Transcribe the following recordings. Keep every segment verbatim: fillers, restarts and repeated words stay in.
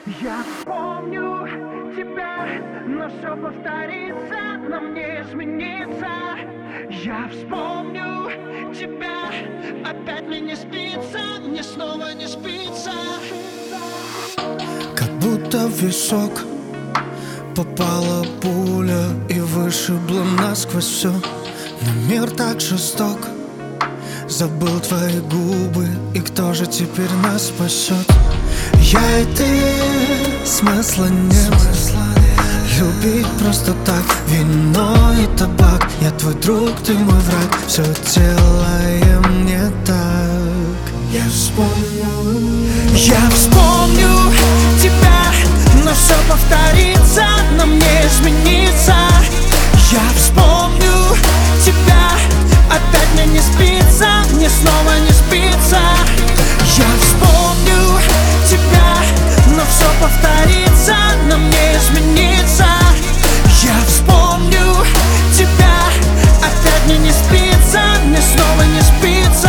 Я вспомню тебя, но все повторится, но мне изменится. Я вспомню тебя, опять мне не спится, мне снова не спится. Как будто в висок попала пуля и вышибла насквозь все. Но мир так жесток. Забыл твои губы, и кто же теперь нас спасет? Я и ты, смысла нет. Любить просто так, вино и табак. Я твой друг, ты мой враг. Все делаем не так. Я вспомню, я вспомню тебя, но все повторится, но мне изменится. Я вспомню тебя, опять мне не спится, мне снова не спится. Я вспомню тебя, но все повторится, но мне изменится. Я вспомню тебя, опять мне не спится, мне снова не спится.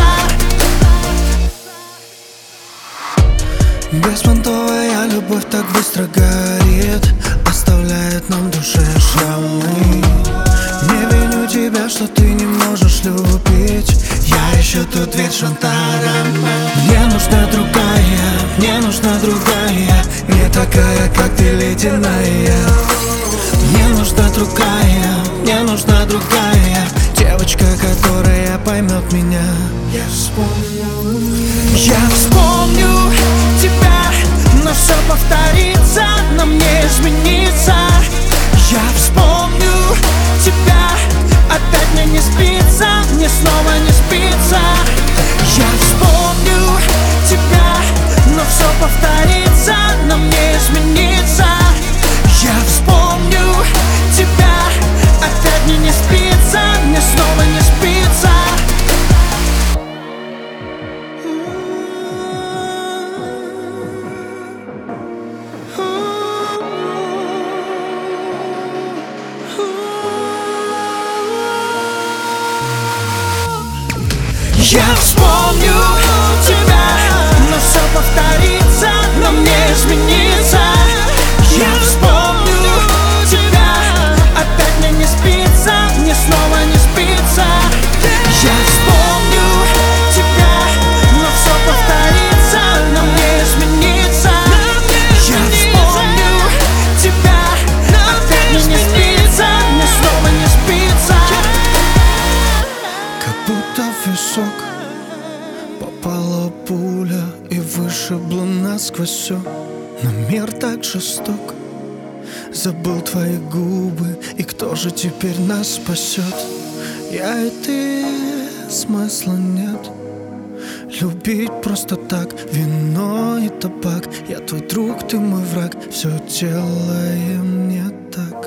Беспонтовая любовь так быстро горит, оставляет нам в душе шрамы. Не виню тебя, что ты не можешь любить. Я ищу тут дверь шантарами. Мне нужна другая, мне нужна другая, не такая, как ты, ледяная. Мне нужна другая, мне нужна другая девочка, которая поймет меня. Я вспомню, я вспомню тебя, но все повторится, но мне изменится. Я вспомню тебя, опять мне не спится, мне снова не спится. Я вспомню тебя, но все повторится, но мне изменится. Я вспомню тебя, опять мне не спится, мне снова не спится. Я вспомню тебя, но все повторится, но мне изменится. Я вспомню тебя, опять мне не спится, мне снова не спится. Я вспомню тебя, но все повторится, но мне изменится. Я вспомню тебя, опять мне не спится, мне снова не спится. как будто в висок попала пуля и вышибла насквозь все. Но мир так жесток. Забыл твои губы, и кто же теперь нас спасет? Я и ты, смысла нет. Любить просто так, вино и табак. Я твой друг, ты мой враг. Все делаем не так.